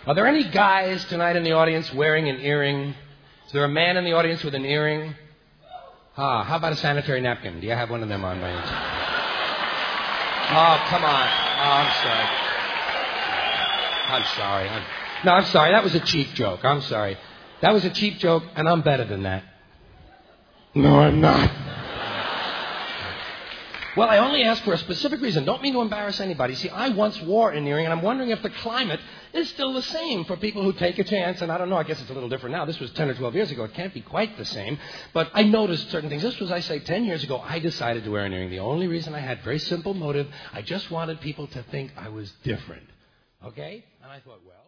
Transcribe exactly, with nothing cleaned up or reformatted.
Are there any guys tonight in the audience wearing an earring? Is there a man in the audience with an earring? Ah, how about a sanitary napkin? Do you have one of them on by any chance? Oh, come on. Oh, I'm sorry. I'm sorry. I'm... No, I'm sorry. That was a cheap joke. I'm sorry. That was a cheap joke, and I'm better than that. No, I'm not. Well, I only asked for a specific reason. Don't mean to embarrass anybody. See, I once wore an earring, and I'm wondering if the climate is still the same for people who take a chance. And I don't know. I guess it's a little different now. This was ten or twelve years ago. It can't be quite the same. But I noticed certain things. This was, I say, ten years ago. I decided to wear an earring. The only reason I had, very simple motive, I just wanted people to think I was different. Okay? And I thought, well...